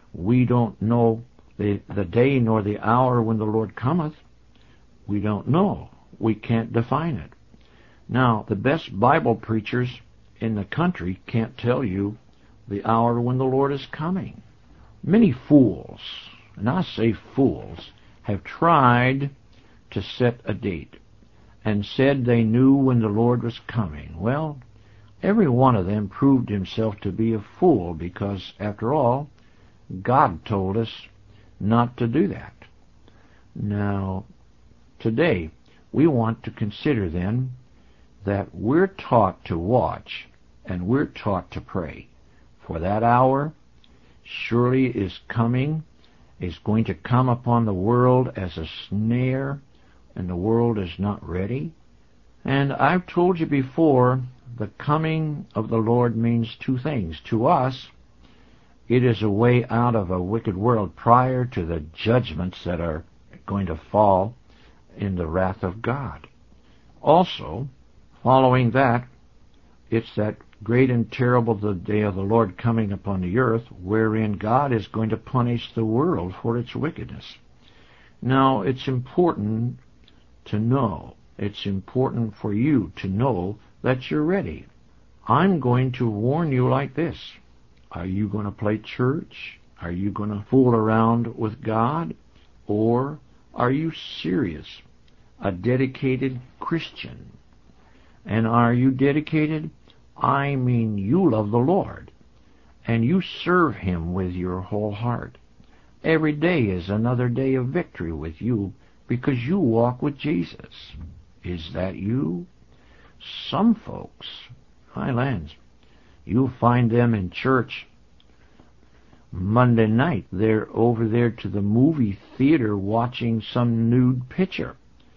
We don't know the day nor the hour when the Lord cometh. We don't know. We can't define it. Now, the best Bible preachers in the country can't tell you the hour when the Lord is coming. Many fools, and I say fools, have tried to set a date and said they knew when the Lord was coming. Well, every one of them proved himself to be a fool because, after all, God told us not to do that. Now, today, we want to consider then that we're taught to watch and we're taught to pray. For that hour surely is coming, is going to come upon the world as a snare, and the world is not ready. And I've told you before, the coming of the Lord means two things. To us, it is a way out of a wicked world prior to the judgments that are going to fall in the wrath of God. Also, following that, it's that great and terrible the day of the Lord coming upon the earth, wherein God is going to punish the world for its wickedness. Now, it's important to know, it's important for you to know that you're ready. I'm going to warn you like this. Are you going to play church? Are you going to fool around with God? Or are you serious, a dedicated Christian? And are you dedicated? I mean, you love the Lord, and you serve Him with your whole heart. Every day is another day of victory with you because you walk with Jesus. Is that you? Some folks, Highlands, you'll find them in church Monday night. They're over there to the movie theater watching some nude picture.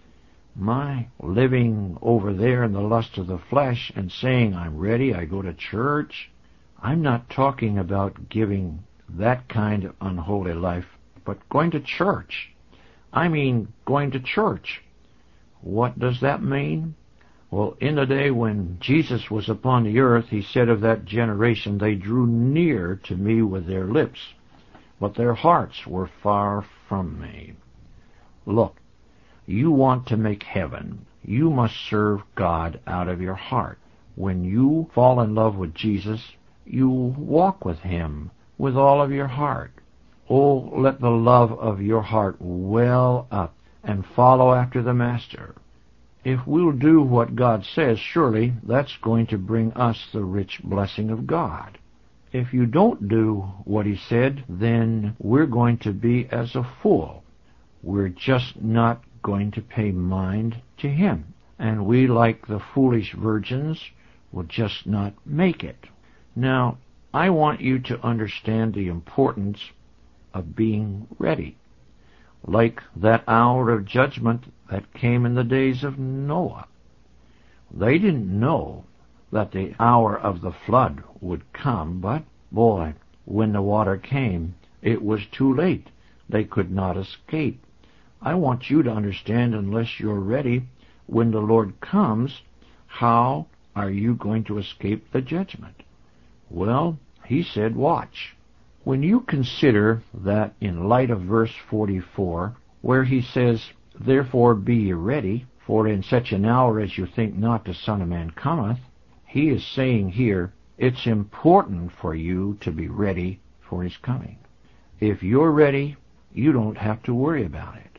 My, living over there in the lust of the flesh and saying, I'm ready, I go to church. I'm not talking about giving that kind of unholy life, but going to church. I mean, going to church. What does that mean? Well, in the day when Jesus was upon the earth, He said of that generation, they drew near to me with their lips, but their hearts were far from me. Look, you want to make heaven. You must serve God out of your heart. When you fall in love with Jesus, you walk with Him with all of your heart. Oh, let the love of your heart well up and follow after the Master. If we'll do what God says, surely that's going to bring us the rich blessing of God. If you don't do what He said, then we're going to be as a fool. We're just not going to pay mind to Him. And we, like the foolish virgins, will just not make it. Now, I want you to understand the importance of being ready. Like that hour of judgment that came in the days of Noah. They didn't know that the hour of the flood would come, but, boy, when the water came, it was too late. They could not escape. I want you to understand, unless you're ready, when the Lord comes, how are you going to escape the judgment? Well, He said, watch. When you consider that in light of verse 44, where He says, therefore be ye ready, for in such an hour as you think not the Son of Man cometh, He is saying here, it's important for you to be ready for His coming. If you're ready, you don't have to worry about it.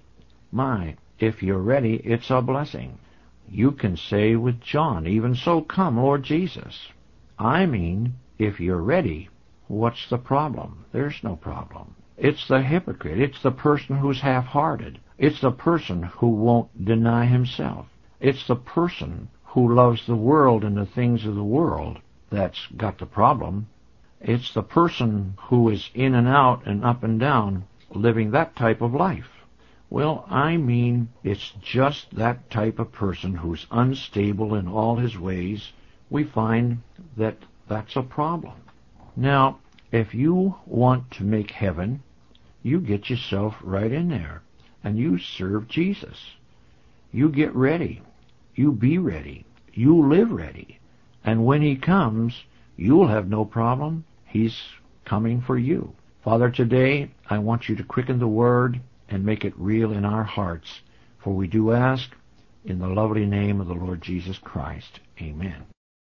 If you're ready, it's a blessing. You can say with John, even so come, Lord Jesus. I mean, if you're ready, what's the problem? There's no problem. It's the hypocrite. It's the person who's half-hearted. It's the person who won't deny himself. It's the person who loves the world and the things of the world that's got the problem. It's the person who is in and out and up and down, living that type of life. Well, I mean, it's just that type of person who's unstable in all his ways. We find that that's a problem. Now, if you want to make heaven, you get yourself right in there, and you serve Jesus. You get ready. You be ready. You live ready. And when He comes, you'll have no problem. He's coming for you. Father, today I want you to quicken the word and make it real in our hearts, for we do ask in the lovely name of the Lord Jesus Christ. Amen.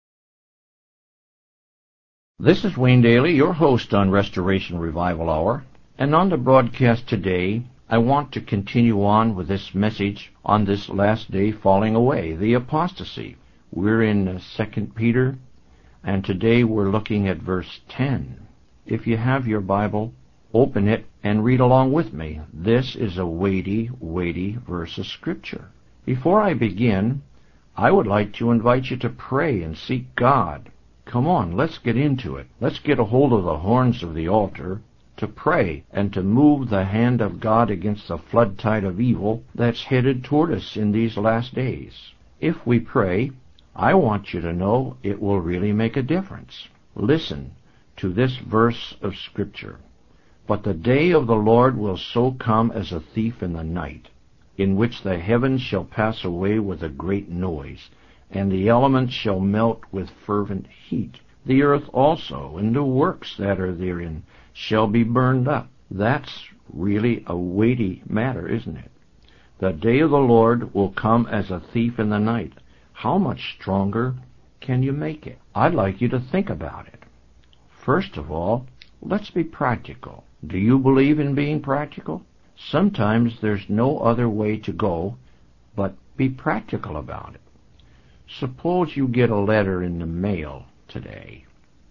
This is Wayne Daly, your host on Restoration Revival Hour, and on the broadcast today, I want to continue on with this message on this last day falling away, the apostasy. We're in 2 Peter, and today we're looking at verse 10. If you have your Bible, open it and read along with me. This is a weighty, weighty verse of Scripture. Before I begin, I would like to invite you to pray and seek God. Come on, let's get into it. Let's get a hold of the horns of the altar to pray and to move the hand of God against the flood tide of evil that's headed toward us in these last days. If we pray, I want you to know it will really make a difference. Listen to this verse of Scripture. But the day of the Lord will so come as a thief in the night, in which the heavens shall pass away with a great noise, and the elements shall melt with fervent heat. The earth also, and the works that are therein, shall be burned up. That's really a weighty matter, isn't it? The day of the Lord will come as a thief in the night. How much stronger can you make it? I'd like you to think about it. First of all, let's be practical. Do you believe in being practical? Sometimes there's no other way to go but be practical about it. Suppose you get a letter in the mail today,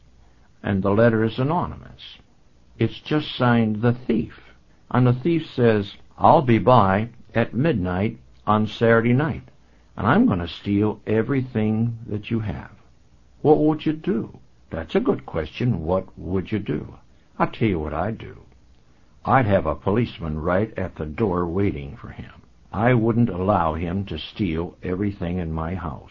and the letter is anonymous. It's just signed The Thief. And the thief says, I'll be by at midnight on Saturday night, and I'm going to steal everything that you have. What would you do? That's a good question. What would you do? I'll tell you what I'd do. I'd have a policeman right at the door waiting for him. I wouldn't allow him to steal everything in my house.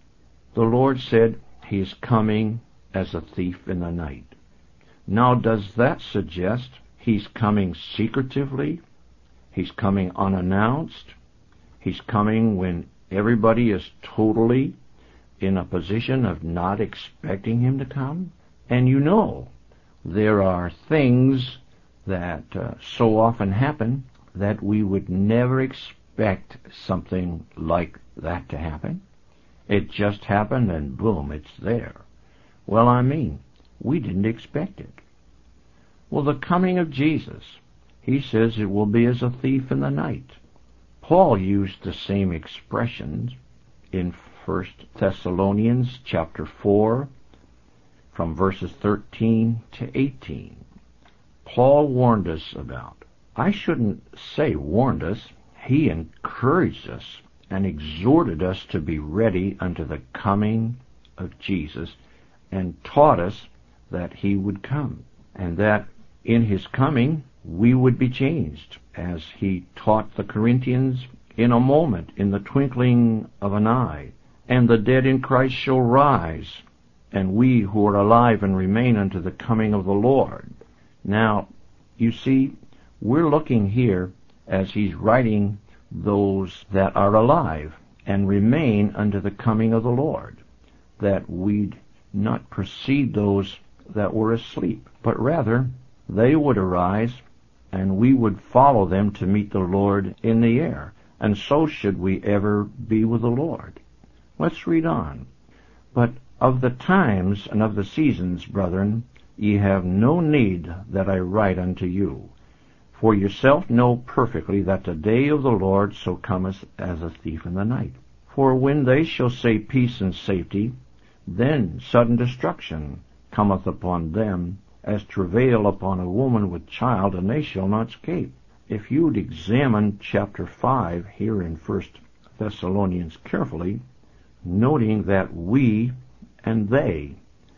The Lord said He's coming as a thief in the night. Now, does that suggest He's coming secretively? He's coming unannounced? He's coming when everybody is totally in a position of not expecting Him to come? And you know, there are things that so often happen that we would never expect something like that to happen. It just happened and boom, it's there. Well, I mean, we didn't expect it. Well, the coming of Jesus, He says it will be as a thief in the night. Paul used the same expressions in 1 Thessalonians chapter 4, from verses 13 to 18. Paul warned us about. I shouldn't say warned us. He encouraged us and exhorted us to be ready unto the coming of Jesus, and taught us that He would come, and that in His coming we would be changed, as He taught the Corinthians, in a moment, in the twinkling of an eye, and the dead in Christ shall rise, and we who are alive and remain unto the coming of the Lord. Now, you see, we're looking here as he's writing those that are alive and remain unto the coming of the Lord, that we'd not precede those that were asleep, but rather they would arise and we would follow them to meet the Lord in the air. And so should we ever be with the Lord. Let's read on. But of the times and of the seasons, brethren, ye have no need that I write unto you. For yourself know perfectly that the day of the Lord so cometh as a thief in the night. For when they shall say peace and safety, then sudden destruction cometh upon them, as travail upon a woman with child, and they shall not escape. If you'd examine chapter 5 here in 1 Thessalonians carefully, noting that we and they,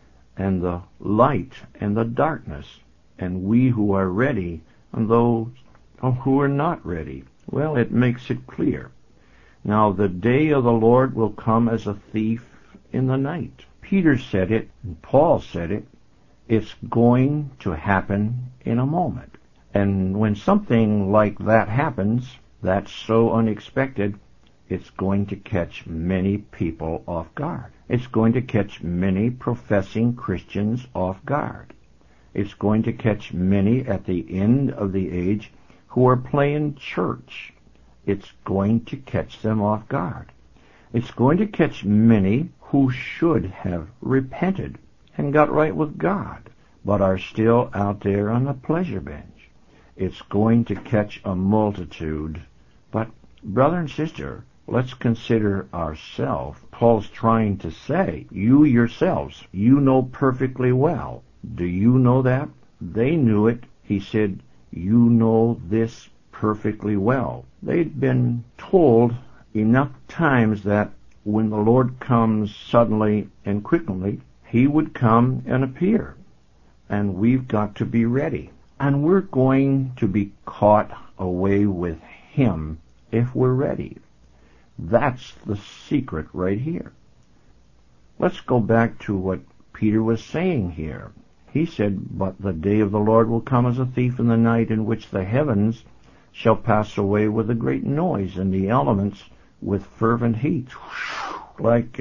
and the light and the darkness, and we who are ready, and those who are not ready, well, it makes it clear. Now, the day of the Lord will come as a thief in the night. Peter said it, and Paul said it. It's going to happen in a moment. And when something like that happens, that's so unexpected, it's going to catch many people off guard. It's going to catch many professing Christians off guard. It's going to catch many at the end of the age who are playing church. It's going to catch them off guard. It's going to catch many who should have repented and got right with God, but are still out there on the pleasure bench. It's going to catch a multitude. But, brother and sister, let's consider ourselves. Paul's trying to say, you yourselves, you know perfectly well. Do you know that? They knew it. He said, you know this perfectly well. They'd been told enough times that when the Lord comes suddenly and quickly, He would come and appear. And we've got to be ready. And we're going to be caught away with Him if we're ready. That's the secret right here. Let's go back to what Peter was saying here. He said, but the day of the Lord will come as a thief in the night, in which the heavens shall pass away with a great noise, and the elements with fervent heat. Like,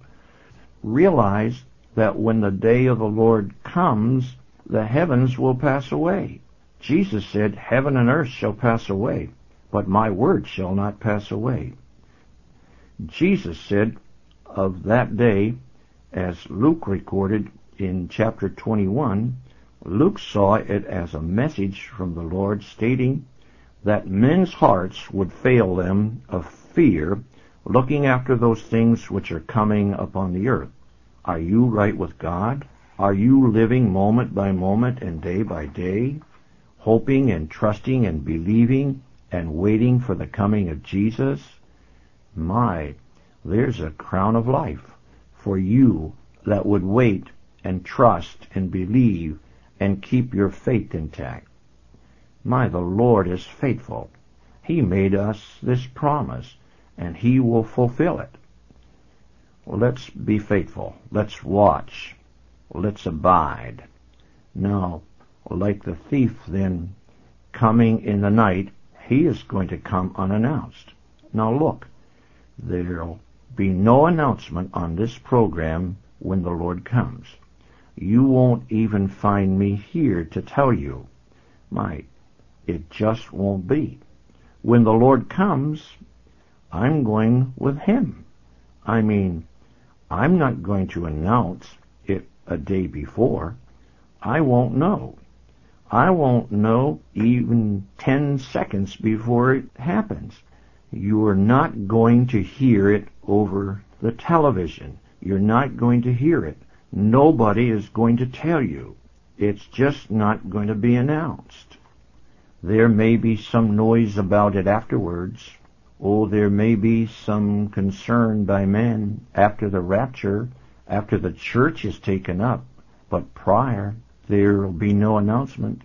realize that when the day of the Lord comes, the heavens will pass away. Jesus said, heaven and earth shall pass away, but my word shall not pass away. Jesus said of that day, as Luke recorded in chapter 21, Luke saw it as a message from the Lord stating that men's hearts would fail them of fear, looking after those things which are coming upon the earth. Are you right with God? Are you living moment by moment and day by day, hoping and trusting and believing and waiting for the coming of Jesus? My, there's a crown of life for you that would wait and trust and believe and keep your faith intact. My, the Lord is faithful. He made us this promise, and He will fulfill it. Let's be faithful. Let's watch. Let's abide. Now, like the thief then coming in the night, He is going to come unannounced. Now look, there'll be no announcement on this program when the Lord comes. You won't even find me here to tell you. It just won't be. When the Lord comes, I'm going with Him. I'm not going to announce it a day before. I won't know. I won't know even 10 seconds before it happens. You are not going to hear it over the television. You're not going to hear it. Nobody is going to tell you. It's just not going to be announced. There may be some noise about it afterwards. There may be some concern by men after the rapture, after the church is taken up. But prior, there will be no announcement.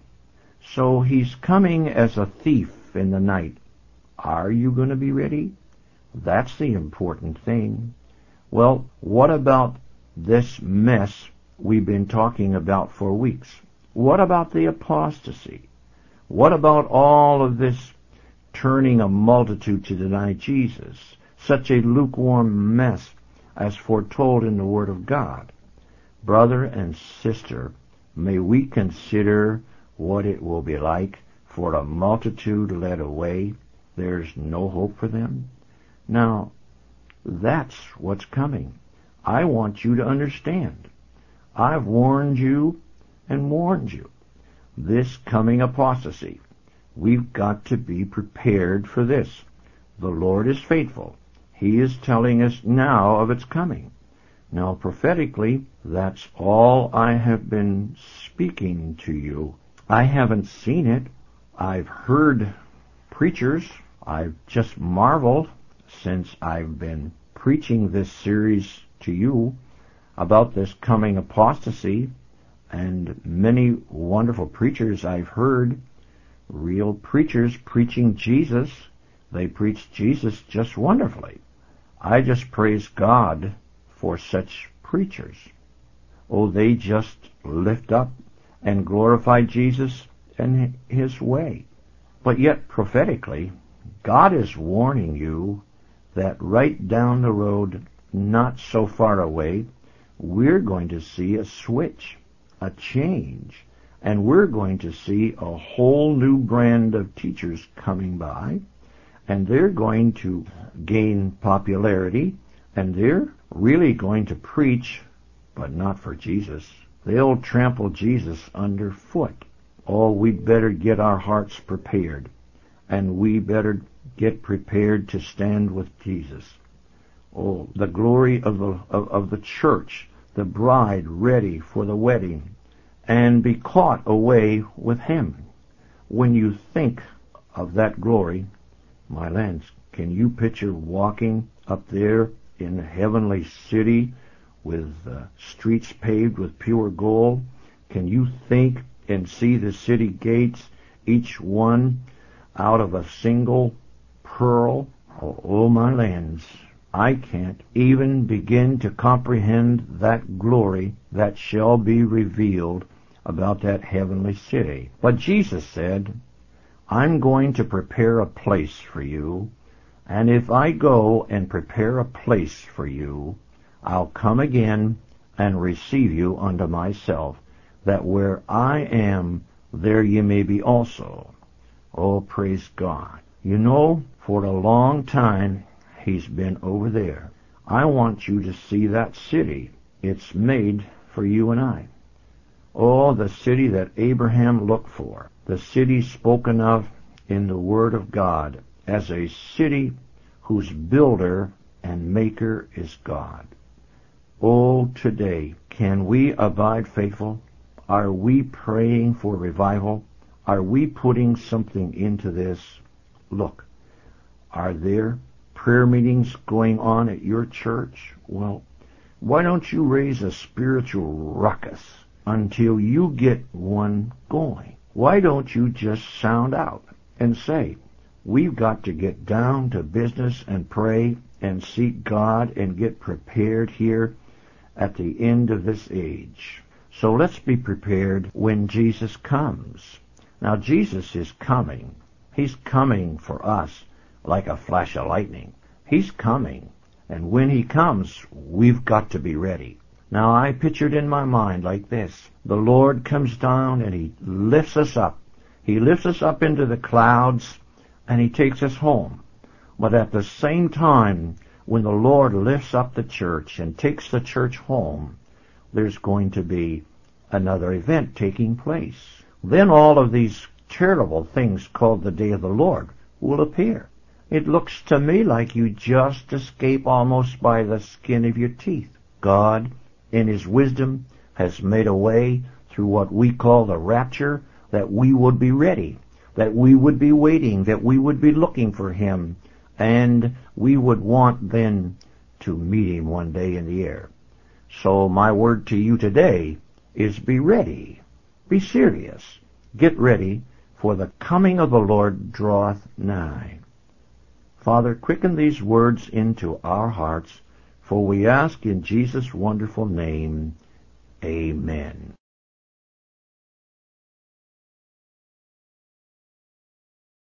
So He's coming as a thief in the night. Are you going to be ready? That's the important thing. Well, what about this mess we've been talking about for weeks? What about the apostasy? What about all of this turning a multitude to deny Jesus? Such a lukewarm mess as foretold in the Word of God. Brother and sister, may we consider what it will be like for a multitude led away. There's no hope for them. Now, that's what's coming. I want you to understand. I've warned you and warned you. This coming apostasy, we've got to be prepared for this. The Lord is faithful. He is telling us now of its coming. Now, prophetically, that's all I have been speaking to you. I haven't seen it. I've heard preachers. I've just marveled since I've been preaching this series to you about this coming apostasy, and many wonderful preachers I've heard, real preachers preaching Jesus. They preach Jesus just wonderfully. I just praise God for such preachers. They just lift up and glorify Jesus and His way. But yet prophetically, God is warning you that right down the road, not so far away, we're going to see a switch, a change, And we're going to see a whole new brand of teachers coming by, and they're going to gain popularity, and they're really going to preach, but not for Jesus. They'll trample Jesus underfoot. Oh, we'd better get our hearts prepared, and we better get prepared to stand with Jesus. Oh, the glory of the church, the bride ready for the wedding, and be caught away with him. When you think of that glory, my lands, can you picture walking up there in the heavenly city with streets paved with pure gold? Can you think and see the city gates, each one out of a single pearl? Oh, my lands, I can't even begin to comprehend that glory that shall be revealed about that heavenly city. But Jesus said, I'm going to prepare a place for you, and if I go and prepare a place for you, I'll come again and receive you unto myself, that where I am, there ye may be also. Oh, praise God. You know, for a long time, he's been over there. I want you to see that city. It's made for you and I. Oh, the city that Abraham looked for, the city spoken of in the Word of God as a city whose builder and maker is God. Oh, today, can we abide faithful? Are we praying for revival? Are we putting something into this? Look, are there prayer meetings going on at your church? Well, why don't you raise a spiritual ruckus until you get one going? Why don't you just sound out and say, we've got to get down to business and pray and seek God and get prepared here at the end of this age. So let's be prepared when Jesus comes. Now, Jesus is coming. He's coming for us like a flash of lightning. He's coming. And when he comes, we've got to be ready. Now, I pictured in my mind like this. The Lord comes down and he lifts us up. He lifts us up into the clouds and he takes us home. But at the same time, when the Lord lifts up the church and takes the church home, there's going to be another event taking place. Then all of these terrible things called the day of the Lord will appear. It looks to me like you just escape almost by the skin of your teeth. God, in his wisdom, has made a way through what we call the rapture, that we would be ready, that we would be waiting, that we would be looking for him, and we would want then to meet him one day in the air. So my word to you today is be ready, be serious, get ready, for the coming of the Lord draweth nigh. Father, quicken these words into our hearts, for we ask in Jesus' wonderful name, amen.